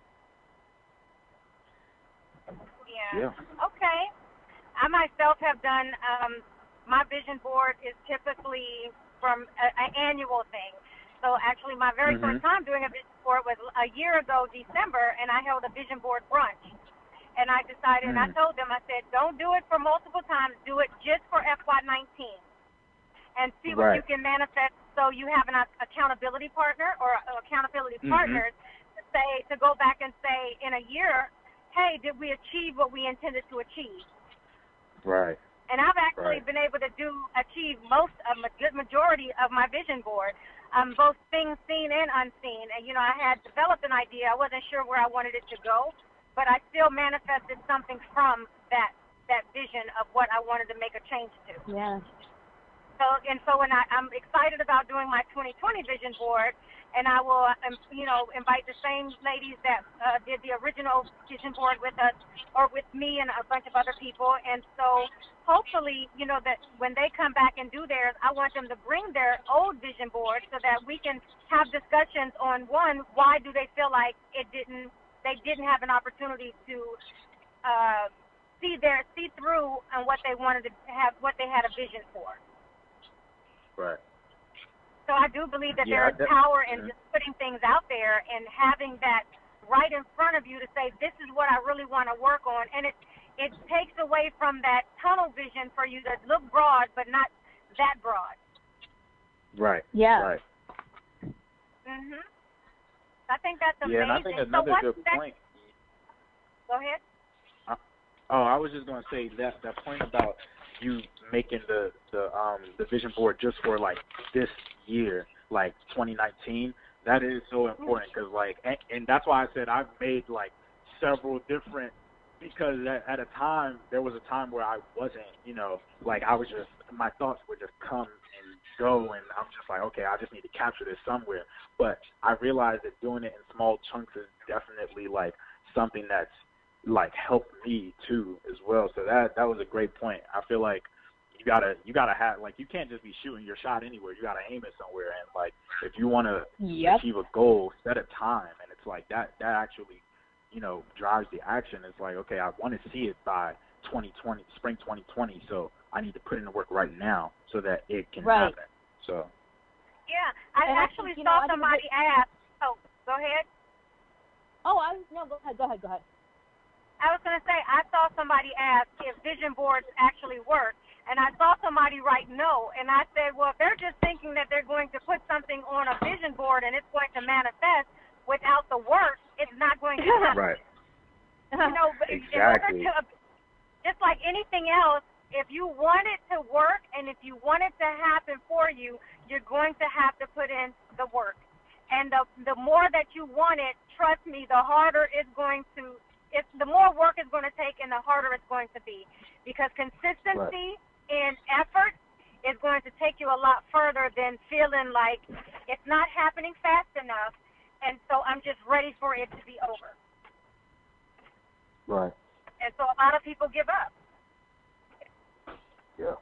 S1: Yeah.
S4: Yeah.
S1: Okay. I myself have done, um, my vision board is typically from an annual thing. So actually my very
S4: Mhm.
S1: first time doing a vision board was a year ago, December, and I held a vision board brunch. And I decided, and I
S4: Mm.
S1: told them, I said, don't do it for multiple times. Do it just for F Y nineteen. And see what
S4: Right.
S1: you can manifest, so you have an accountability partner or accountability
S4: Mhm.
S1: partners to say, to go back and say in a year, hey, did we achieve what we intended to achieve?
S4: Right.
S1: And I've actually
S4: Right.
S1: been able to do achieve most of a good majority of my vision board, um, both things seen and unseen. And you know, I had developed an idea. I wasn't sure where I wanted it to go, but I still manifested something from that that vision of what I wanted to make a change to.
S2: Yeah.
S1: So and so, when I, I'm excited about doing my twenty twenty vision board, and I will, um, you know, invite the same ladies that uh, did the original vision board with us, or with me and a bunch of other people. And so, hopefully, you know, that when they come back and do theirs, I want them to bring their old vision board so that we can have discussions on, one, why do they feel like it didn't, they didn't have an opportunity to uh, see their see through on what they wanted to have, what they had a vision for.
S4: Right.
S1: So I do believe that
S4: Yeah,
S1: there
S4: that-
S1: is power in
S4: mhm.
S1: just putting things out there and having that right in front of you to say, this is what I really want to work on. And it it takes away from that tunnel vision for you to look broad, but not that broad.
S4: Right.
S2: Yeah.
S4: Right.
S1: Mhm. I think that's amazing.
S4: Yeah, and I think
S1: so
S4: another
S1: what's
S4: good
S1: that?
S4: point.
S1: Go ahead.
S4: Oh, I was just gonna say that that point about you making the the um the vision board just for like this year, like twenty nineteen. That is so important because like, and, and that's why I said I've made like several different, because at, at a time there was a time where I wasn't, you know, like I was just, my thoughts would just come and go, and I'm just like, okay, I just need to capture this somewhere. But I realized that doing it in small chunks is definitely like something that's like helped me too as well. So that that was a great point. I feel like you gotta you gotta have like you can't just be shooting your shot anywhere. You gotta aim it somewhere. And like if you want to
S2: Yep.
S4: achieve a goal, set a time, and it's like that that actually you know drives the action. It's like, okay, I want to see it by twenty twenty, spring twenty twenty. So I need to put in the work right now so that it can
S2: Right.
S4: happen. So
S1: Yeah, I
S2: And I
S1: actually
S2: think, you know,
S1: saw
S2: I think
S1: somebody ask. Oh, go ahead.
S2: Oh, I was no. Go ahead. Go ahead. Go ahead.
S1: I was going to say, I saw somebody ask if vision boards actually work, and I saw somebody write no, and I said, well, if they're just thinking that they're going to put something on a vision board and it's going to manifest without the work, it's not going to happen.
S4: right.
S1: You know, but in
S4: Exactly.
S1: order to, just like anything else, if you want it to work and if you want it to happen for you, you're going to have to put in the work. And the the more that you want it, trust me, the harder it's going to, it's the more work it's going to take and the harder it's going to be. Because consistency and effort is going to take you a lot further than feeling like it's not happening fast enough, and so I'm just ready for it to be over.
S4: Right.
S1: And so a lot of people give up.
S4: Yeah.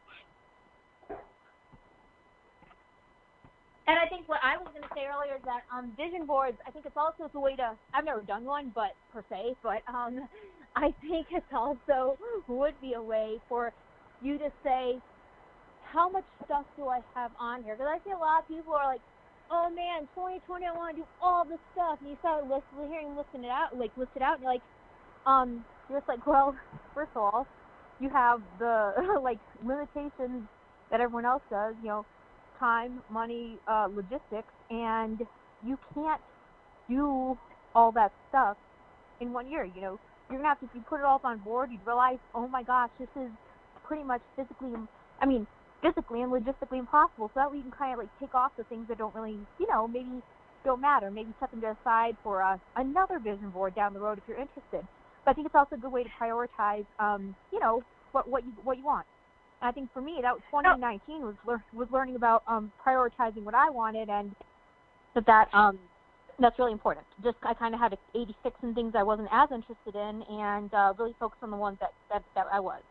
S2: And I think what I was going to say earlier is that um, vision boards, I think it's also a way to, I've never done one, but per se, but um, I think it's also would be a way for you to say, how much stuff do I have on here? Because I see a lot of people are like, oh man, twenty twenty, I want to do all this stuff. And you start listening, hearing, listing it out, like list it out, and you're like, um, you're just like, well, first of all, you have the like limitations that everyone else does, you know, time, money, uh, logistics, and you can't do all that stuff in one year. You know, you're gonna have to, if you put it all up on board, you'd realize, oh my gosh, this is pretty much physically, I mean, physically and logistically impossible. So that way you can kind of like take off the things that don't really, you know, maybe don't matter. Maybe set them to the side for uh, another vision board down the road if you're interested. But I think it's also a good way to prioritize, um, you know, what what you what you want. And I think for me, that was twenty nineteen was lear- was learning about um, prioritizing what I wanted, and that that um, that's really important. Just I kind of had eighty-six in things I wasn't as interested in, and uh, really focus on the ones that, that, that I was.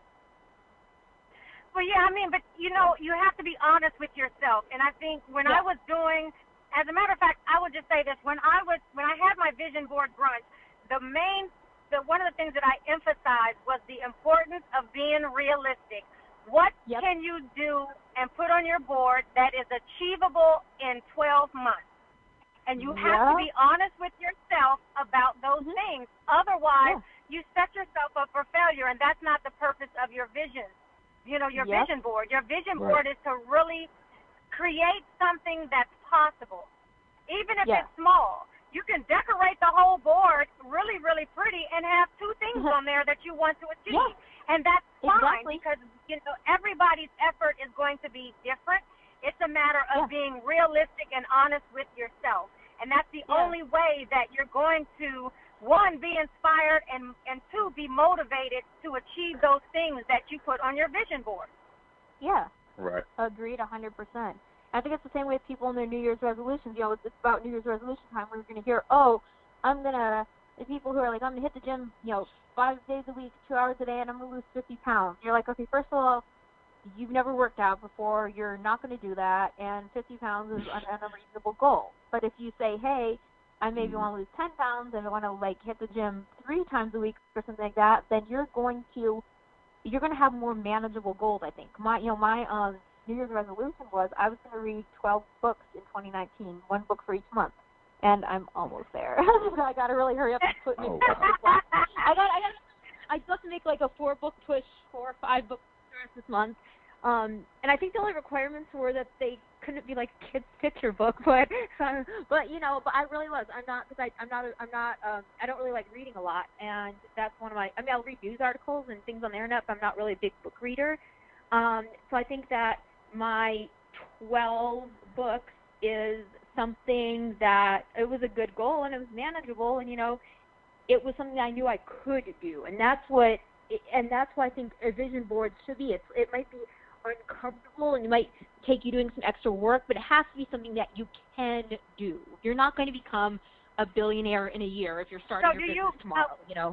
S1: Well, yeah, I mean, but, you know, you have to be honest with yourself. And I think when
S2: Yeah.
S1: I was doing, as a matter of fact, I would just say this. When I was, when I had my vision board brunch, the main, the one of the things that I emphasized was the importance of being realistic. What
S2: Yep.
S1: can you do and put on your board that is achievable in twelve months? And you have to
S2: Yeah.
S1: be honest with yourself about those
S2: Mhm.
S1: things. Otherwise,
S2: Yeah.
S1: you set yourself up for failure, and that's not the purpose of your vision. You know, your
S2: Yep.
S1: vision board. Your vision
S4: Right.
S1: board is to really create something that's possible, even if
S2: Yeah.
S1: it's small. You can decorate the whole board really, really pretty and have two things on there that you want to achieve.
S2: Yeah.
S1: And that's fine
S2: Exactly.
S1: because, you know, everybody's effort is going to be different. It's a matter of
S2: Yeah.
S1: being realistic and honest with yourself. And that's the
S2: Yeah.
S1: only way that you're going to, one, be inspired, and, and two, be motivated to achieve those things that you put on your vision board.
S2: Yeah.
S4: Right.
S2: Agreed, one hundred percent. I think it's the same way with people in their New Year's resolutions. You know, it's, it's about New Year's resolution time where you're going to hear, oh, I'm going to, the people who are like, I'm going to hit the gym, you know, five days a week, two hours a day, and I'm going to lose fifty pounds. You're like, okay, first of all, you've never worked out before. You're not going to do that, and fifty pounds is an unreasonable goal. But if you say, hey, I maybe
S4: Mhm.
S2: want to lose ten pounds and I want to, like, hit the gym three times a week or something like that, then you're going to, you're going to have more manageable goals, I think. My, you know, my um, New Year's resolution was I was going to read twelve books in twenty nineteen, one book for each month, and I'm almost there. I got to really hurry up and put me.
S4: Oh,
S2: wow. I got, I got, I just have to make like a four book push, four or five book push this month. Um, and I think the only requirements were that they couldn't be like a kid's picture book, but um, but you know, but I really was. I'm not because I'm not I'm not um, I don't really like reading a lot, and that's one of my. I mean, I'll read news articles and things on the internet, but I'm not really a big book reader. Um, so I think that my twelve books is something that it was a good goal and it was manageable, and you know, it was something that I knew I could do, and that's what. And that's why I think a vision board should be. It's, it might be uncomfortable and it might take you doing some extra work, but it has to be something that you can do. You're not going to become a billionaire in a year if you're starting
S1: So
S2: your
S1: do
S2: business
S1: you,
S2: tomorrow,
S1: uh,
S2: you know.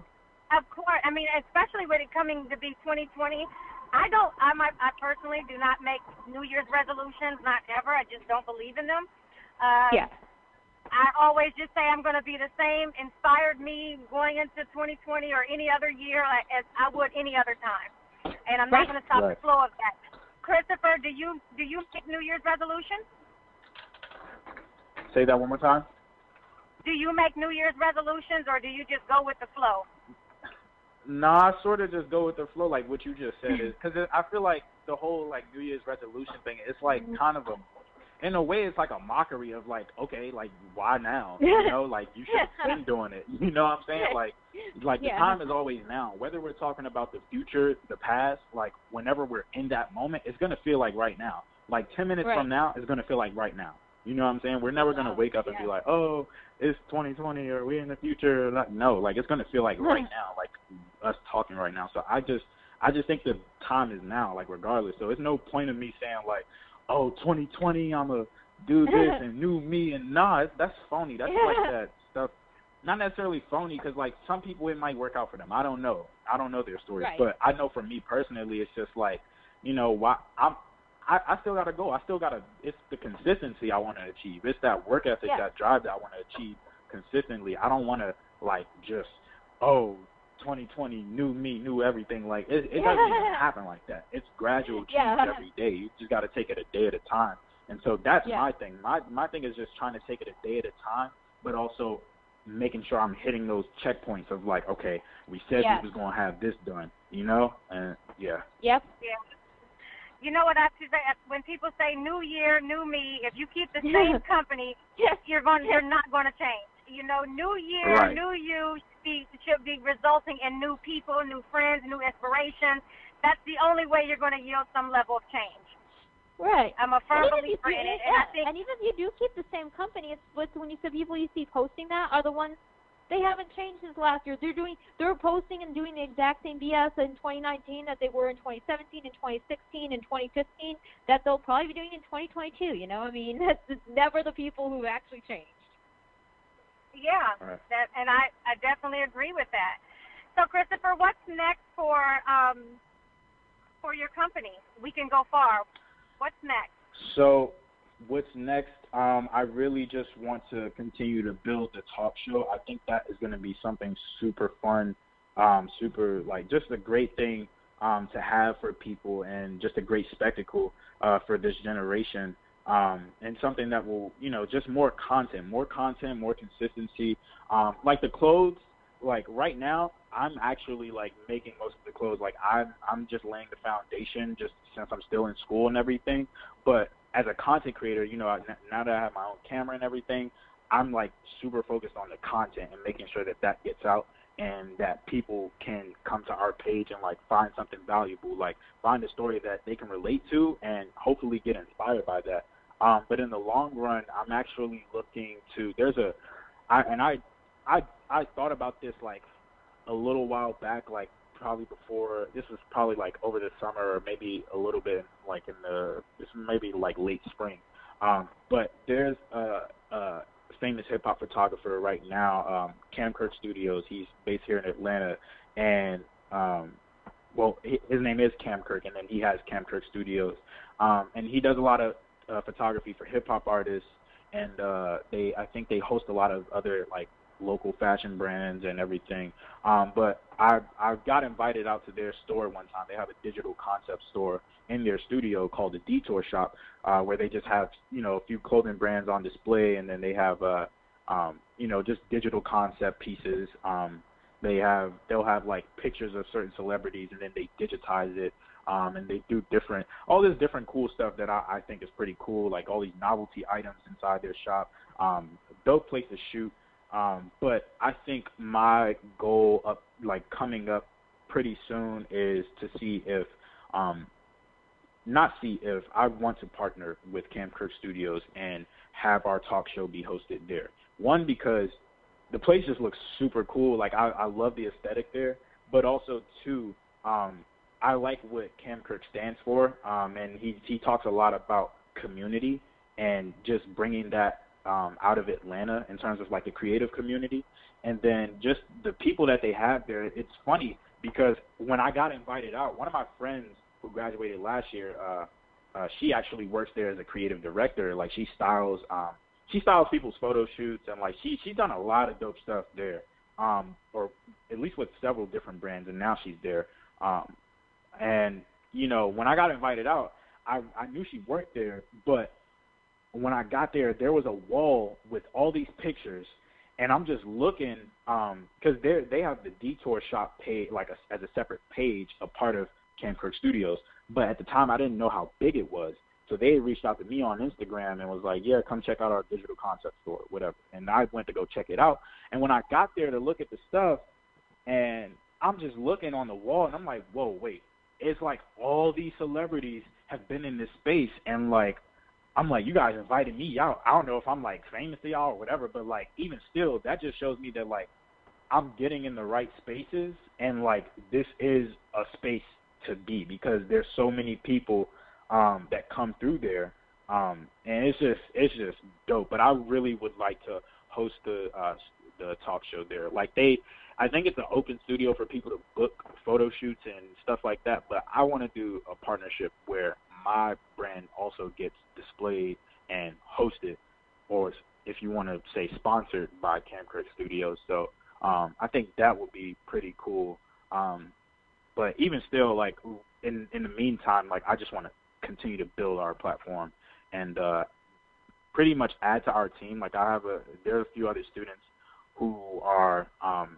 S1: Of course. I mean, especially with it coming to be twenty twenty, I don't. I might. I personally do not make New Year's resolutions. Not ever. I just don't believe in them. Uh,
S2: Yeah.
S1: I always just say I'm going to be the same. Inspired me going into twenty twenty or any other year like, as I would any other time, and I'm
S2: Right.
S1: not going to stop
S4: Right.
S1: the flow of that. Christopher, do you do you make New Year's resolutions?
S4: Say that one more time.
S1: Do you make New Year's resolutions, or do you just go with the flow?
S4: Nah, I sort of just go with the flow, like what you just said, is because I feel like the whole like New Year's resolution thing, it's like kind of a, in a way, it's like a mockery of like, okay, like why now? You know, like you should have been doing it. You know what I'm saying? Like, like
S2: Yeah.
S4: the time is always now. Whether we're talking about the future, the past, like whenever we're in that moment, it's gonna feel like right now. Like ten minutes
S2: Right.
S4: from now, it's gonna feel like right now. You know what I'm saying? We're never gonna wake up and be like, oh, it's twenty twenty or we in the future. Like, no, like it's gonna feel like right now, like us talking right now. So I just, I just think the time is now, like regardless. So it's no point of me saying like, oh, twenty twenty, I'm gonna do this and new me, and nah, it's, that's phony. That's like that stuff. Not necessarily phony, because like some people it might work out for them. I don't know. I don't know their stories,
S2: Right.
S4: but I know for me personally, it's just like, you know, why I'm. I, I still gotta go. I still gotta. It's the consistency I want to achieve. It's that work ethic,
S2: Yeah.
S4: that drive that I want to achieve consistently. I don't want to like just oh, twenty twenty, new me, new everything. Like it, it doesn't even happen like that. It's gradual change
S2: Yeah.
S4: every day. You just gotta take it a day at a time. And so that's
S2: Yeah.
S4: my thing. My my thing is just trying to take it a day at a time, but also making sure I'm hitting those checkpoints of like, okay, we said
S2: Yeah.
S4: we was gonna have this done, you know, and yeah.
S2: Yep.
S1: Yeah. You know what I have to say? When people say new year, new me, if you keep the same company,
S2: Yes.
S1: you're going, you're not going to change. You know, new year,
S4: Right.
S1: new you should be, should be resulting in new people, new friends, new inspirations. That's the only way you're going to yield some level of change.
S2: Right.
S1: I'm a firm
S2: And even if you
S1: believer
S2: do,
S1: in it,
S2: yeah,
S1: and I think
S2: and even if you do keep the same company, it's what's when you see people you see posting that are the ones they haven't changed since last year. They're doing, they're posting and doing the exact same B S in twenty nineteen that they were in twenty seventeen and twenty sixteen and twenty fifteen that they'll probably be doing in twenty twenty-two. You know, I mean, that's it's never the people who actually changed.
S1: yeah,
S4: Right.
S1: that, and I, I definitely agree with that. So, Christopher, what's next for um for your company? We Can Go Far. What's next?
S4: So what's next? Um, I really just want to continue to build the talk show. I think that is going to be something super fun, um, super like just a great thing um, to have for people, and just a great spectacle uh, for this generation. Um, and something that will, you know, just more content, more content, more consistency. Um, like the clothes, like right now, I'm actually like making most of the clothes. Like I'm, I'm just laying the foundation, just since I'm still in school and everything. But as a content creator, you know, I, now that I have my own camera and everything, I'm like super focused on the content and making sure that that gets out and that people can come to our page and like find something valuable, like find a story that they can relate to and hopefully get inspired by that. Um, but in the long run, I'm actually looking to, there's a, I, and I, I, I thought about this like a little while back, like probably before, this was probably like over the summer or maybe a little bit like in the, this maybe like late spring. Um, but there's a, a famous hip hop photographer right now, um, Cam Kirk Studios. He's based here in Atlanta, and um, well, his name is Cam Kirk, and then he has Cam Kirk Studios, um, and he does a lot of uh, photography for hip hop artists, and uh, they, I think they host a lot of other like local fashion brands and everything. Um, but I I got invited out to their store one time. They have a digital concept store in their studio called the Detour Shop, uh, where they just have, you know, a few clothing brands on display, and then they have, uh, um, you know, just digital concept pieces. Um, they have, they'll have like pictures of certain celebrities, and then they digitize it, um, and they do different, all this different cool stuff that I, I think is pretty cool, like all these novelty items inside their shop. Um, dope place to shoot. Um, but I think my goal up, like coming up pretty soon, is to see if, um, not see if I want to partner with Cam Kirk Studios and have our talk show be hosted there. One, because the place just looks super cool. Like I, I love the aesthetic there, but also two, um, I like what Cam Kirk stands for. Um, and he, he talks a lot about community and just bringing that um, out of Atlanta in terms of like the creative community. and then just the people that they have there. It's funny because when I got invited out, one of my friends who graduated last year, uh, uh, she actually works there as a creative director. Like she styles, um, she styles people's photo shoots, and like she she's done a lot of dope stuff there, um, or at least with several different brands. And now she's there. Um, and you know, when I got invited out, I I knew she worked there, but when I got there, there was a wall with all these pictures. And I'm just looking, um, because they they have the Detour Shop page, like a, as a separate page, a part of Cam Kirk Studios. But at the time, I didn't know how big it was. So they reached out to me on Instagram and was like, yeah, come check out our digital concept store, whatever. And I went to go check it out. And when I got there to look at the stuff, and I'm just looking on the wall, and I'm like, whoa, wait. It's like all these celebrities have been in this space, and, like, I'm like, you guys invited me out. I don't know if I'm, like, famous to y'all or whatever, but, like, even still, that just shows me that, like, I'm getting in the right spaces, and, like, this is a space to be because there's so many people um, that come through there, um, and it's just it's just dope. But I really would like to host the uh, the talk show there. Like, they, I think it's an open studio for people to book photo shoots and stuff like that, but I want to do a partnership where my brand also gets displayed and hosted, or if you want to say sponsored by Cam Kirk Studios. So um, I think that would be pretty cool. Um, but even still, like in in the meantime, like I just want to continue to build our platform and uh, pretty much add to our team. Like I have a there are a few other students who are um,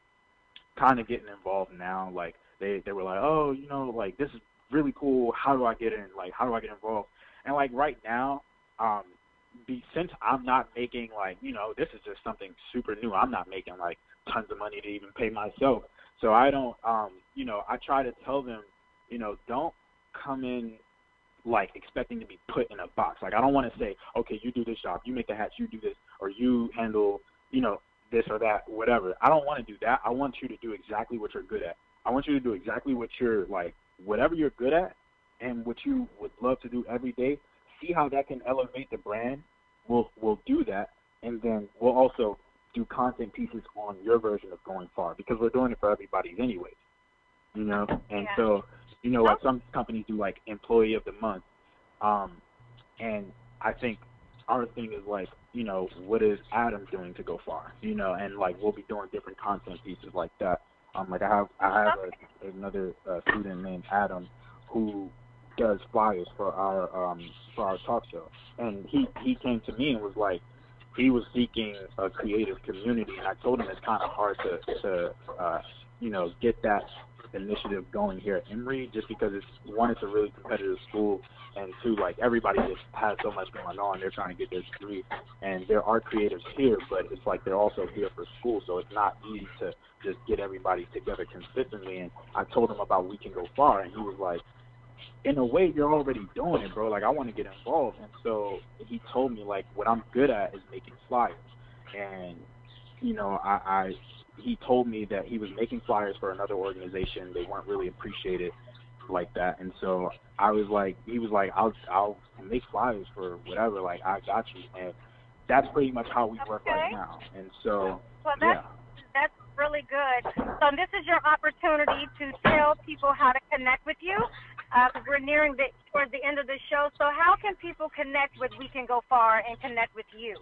S4: kind of getting involved now. Like they they were like, oh, you know, like this is really cool. How do I get in? Like, how do I get involved? And like right now, um, be, since I'm not making like, you know, this is just something super new. I'm not making like tons of money to even pay myself. So I don't, um, you know, I try to tell them, you know, don't come in like expecting to be put in a box. Like I don't want to say, okay, you do this job, you make the hats, you do this, or you handle, you know, this or that, whatever. I don't want to do that. I want you to do exactly what you're good at. I want you to do exactly what you're like, whatever you're good at and what you would love to do every day. See how that can elevate the brand. We'll we'll do that, and then we'll also do content pieces on your version of Going Far because we're doing it for everybody anyways, you know. And
S1: yeah.
S4: so, you know, like some companies do like Employee of the Month, um, and I think our thing is like, you know, what is Adam doing to go far, you know, and like we'll be doing different content pieces like that. Um, like I have I have a, another uh, student named Adam who does flyers for our um, for our talk show, and he he came to me and was like, he was seeking a creative community, and I told him it's kind of hard to to uh, you know get that initiative going here at Emory, just because it's one, it's a really competitive school, and two, like everybody just has so much going on. They're trying to get their degree, and there are creatives here, but it's like they're also here for school, so it's not easy to just get everybody together consistently. And I told him about We Can Go Far, and he was like, in a way, you're already doing it, bro. Like, I want to get involved. And so he told me, like, what I'm good at is making flyers. And, you know, I, I he told me that he was making flyers for another organization. They weren't really appreciated like that. And so I was like, he was like, I'll I'll make flyers for whatever. Like, I got you. And that's pretty much how we work
S1: okay.
S4: right now. And so,
S1: well, that's,
S4: yeah.
S1: that's really good. So this is your opportunity to tell people how to connect with you. Because uh, we're nearing the towards the end of the show. So how can people connect with We Can Go Far and connect with you?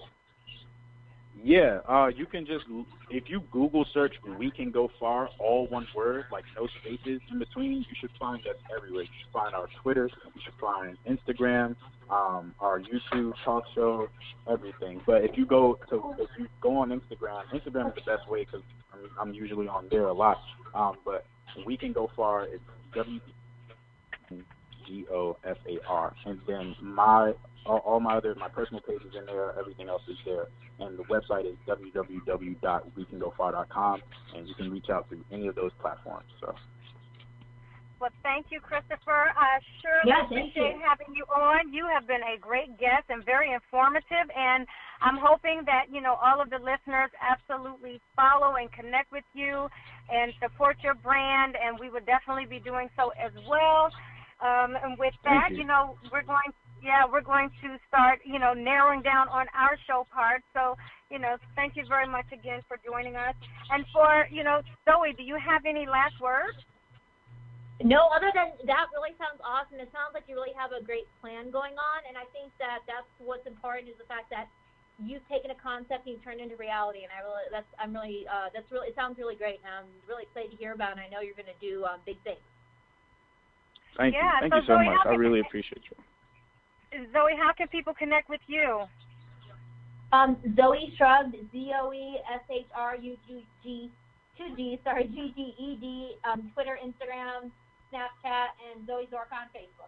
S4: Yeah, uh, you can just, if you Google search We Can Go Far, all one word, like no spaces in between, you should find us everywhere. You should find our Twitter, you should find Instagram, um, our YouTube talk show, everything. But if you go to, if you go on Instagram, Instagram is the best way because I'm, I'm usually on there a lot. Um, but We Can Go Far, it's W G O F A R, and then my all, all my other my personal page is in there. Everything else is there, and the website is w w w dot we can go far dot com, and you can reach out through any of those platforms. So.
S1: Well, thank you, Christopher. I sure
S3: yes,
S1: appreciate having you on. You have been a great guest and very informative, and I'm hoping that, you know, all of the listeners absolutely follow and connect with you and support your brand, and we would definitely be doing so as well. Um, and with that, you. you know, we're going yeah, we're going to start, you know, narrowing down on our show part. So, you know, thank you very much again for joining us. And for, you know, Zoe, do you have any last words?
S3: No, other than that really sounds awesome. It sounds like you really have a great plan going on, and I think that that's what's important is the fact that you've taken a concept and you turned it into reality. And I really, that's, I'm really, uh, that's really, it sounds really great, and I'm really excited to hear about it. And I know you're going to do um, big things.
S4: Thank
S1: yeah,
S4: you, thank
S1: so
S4: you so
S1: Zoe,
S4: much. I
S1: can,
S4: really appreciate you.
S1: Zoe, how can people connect with you?
S3: Um, Zoe Shrugged, Z O E S H R U G G, two G, sorry, G G E D, um, Twitter, Instagram, Snapchat, and Zoe Zork on Facebook.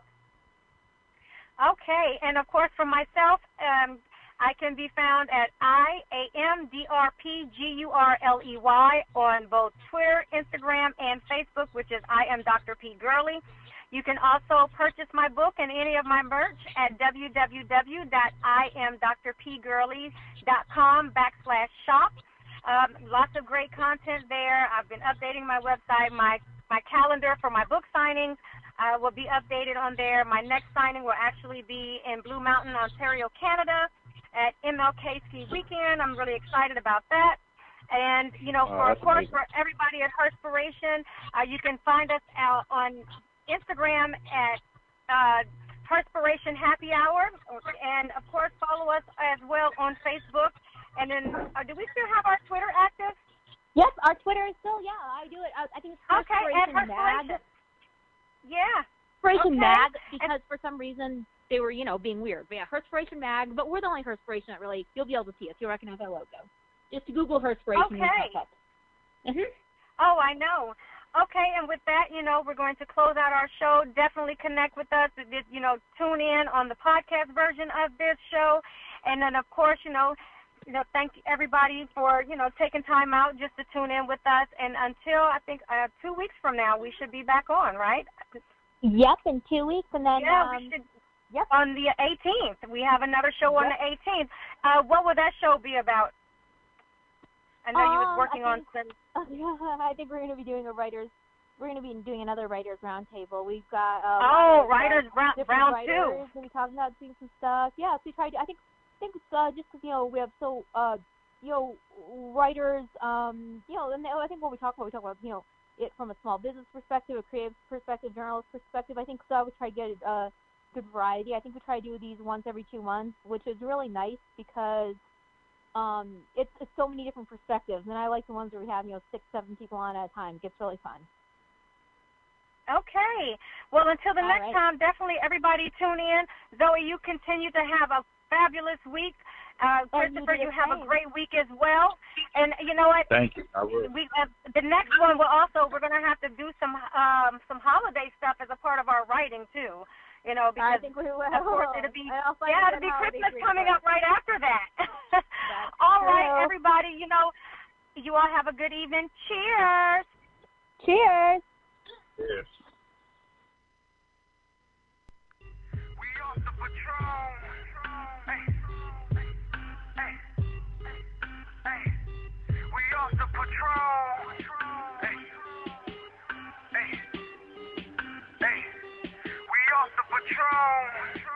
S1: Okay, and of course for myself, um, I can be found at I A M D R P G U R L E Y on both Twitter, Instagram, and Facebook, which is I am Doctor P. Gurley. You can also purchase my book and any of my merch at w w w dot i am dr p gurley dot com backslash shop. Um, lots of great content there. I've been updating my website. My my calendar for my book signings uh, will be updated on there. My next signing will actually be in Blue Mountain, Ontario, Canada at M L K Ski Weekend. I'm really excited about that. And, you know, for,
S4: oh,
S1: of course,
S4: amazing.
S1: for everybody at Herspiration, uh, you can find us out on Instagram at uh, Herspiration Happy Hour. And, of course, follow us as well on Facebook. And then, uh, do we still have our Twitter active?
S3: Yes, our Twitter is still, yeah, I do it. I, I think it's Herspiration
S1: okay,
S3: Mag.
S1: Yeah.
S3: Herspiration
S1: okay.
S3: Mag, because and, for some reason they were, you know, being weird. But yeah, Herspiration Mag, but we're the only Herspiration that really, you'll be able to see us. You'll recognize our logo. Just Google Herspiration
S1: okay.
S3: and it pops up. Mm-hmm.
S1: Oh, I know. Okay, and with that, you know, we're going to close out our show. Definitely connect with us. You know, tune in on the podcast version of this show. And then, of course, you know, you know, thank everybody for, you know, taking time out just to tune in with us. And until, I think, uh, two weeks from now, we should be back on, right?
S3: Yep, in two weeks. And then,
S1: yeah,
S3: um,
S1: we should.
S3: Yep.
S1: On the eighteenth. We have another show
S3: yep.
S1: on the eighteenth. Uh, what will that show be about? I know um, you was working
S3: I think,
S1: on some.
S3: I think we're going to be doing a writers. We're going to be doing another writers roundtable. We've got uh,
S1: oh
S3: writers,
S1: writers round round two.
S3: We're going to be talking about doing some stuff. Yeah, so we tried. I think I think it's uh, just because you know we have so uh, you know writers. Um, you know, and I think what we talk about, we talk about you know it from a small business perspective, a creative perspective, journalist perspective. I think so. We try to get a uh, good variety. I think we try to do these once every two months, which is really nice because. Um, it's, it's so many different perspectives, and I like the ones where we have, you know, six, seven people on at a time. It gets really fun.
S1: Okay. Well, until the
S3: All
S1: next
S3: right.
S1: time, definitely everybody tune in. Zoe, you continue to have a fabulous week. Uh, Christopher, you, you have same. a great week as well. And you know what?
S4: Thank you. I will.
S1: We, uh, the next one will also, we're going to have to do some um, some holiday stuff as a part of our writing, too. You know, because
S3: I think we will.
S1: Of course, it'll be
S3: yeah,
S1: it'll be Christmas coming up right after that. All
S3: true.
S1: right, everybody. You know, you all have a good evening. Cheers.
S3: Cheers.
S4: Cheers.
S5: We off the Patron. Hey, hey, hey. We off the Patron. Hey, hey, hey. We off the Patron.